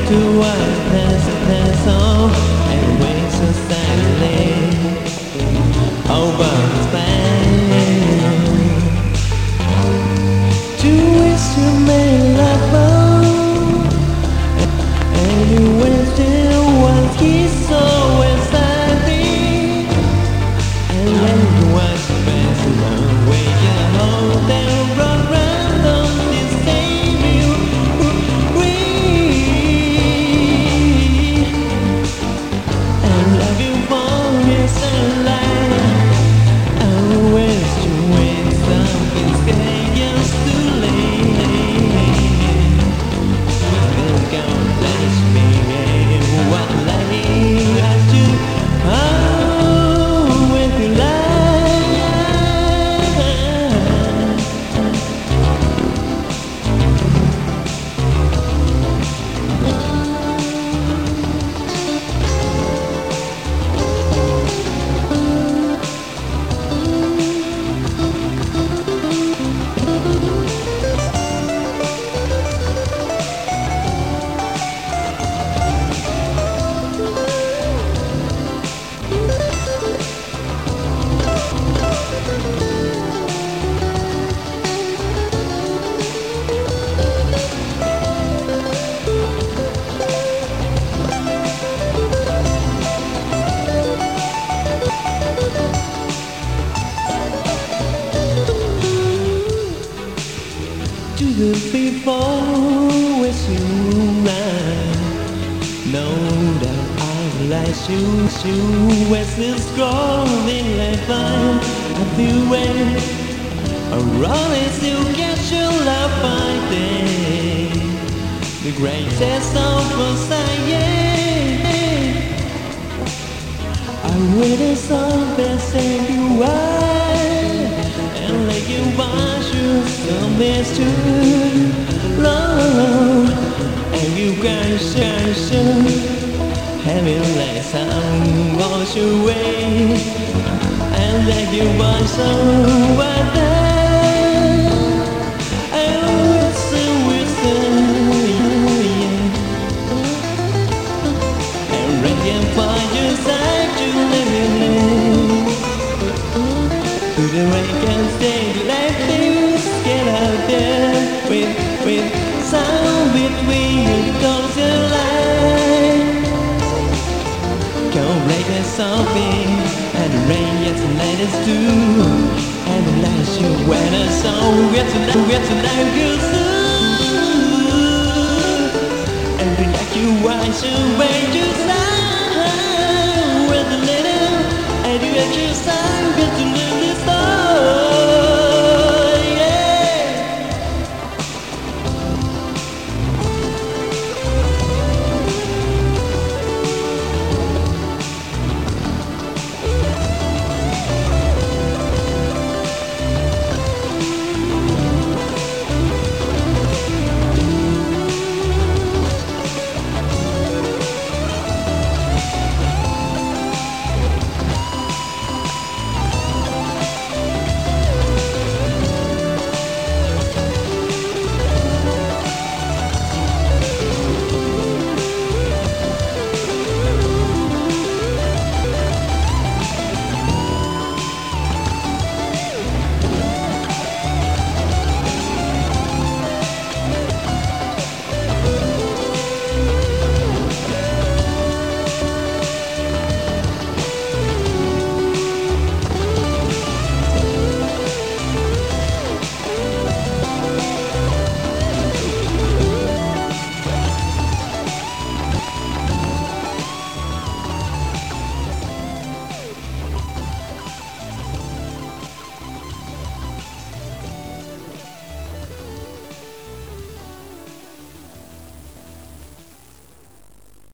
to that's all, and wait so silently over the span. To wish you made love more, and you went still once he's so exciting. And when you watch the best along way you hold them run round on this same you breathe. And love you for your sunlight. I wish you wait something scared just too late. Then come bless me what life I do. Oh, with your life. To the people with you now, know that I like you as this growing life line. I feel when around as you get your love by day, the greatest of all science. I read a song that said you are, and let you wash your stomach to love, and you can shine, having like some wash away, and let you wash over there. I listen, and ready for your side to live in live. To the right and stay like things get out there with sound between your toes and light. Come break that something and the rain gets to let us do, and the light you when a song gets to like you soon, and we like you wash away.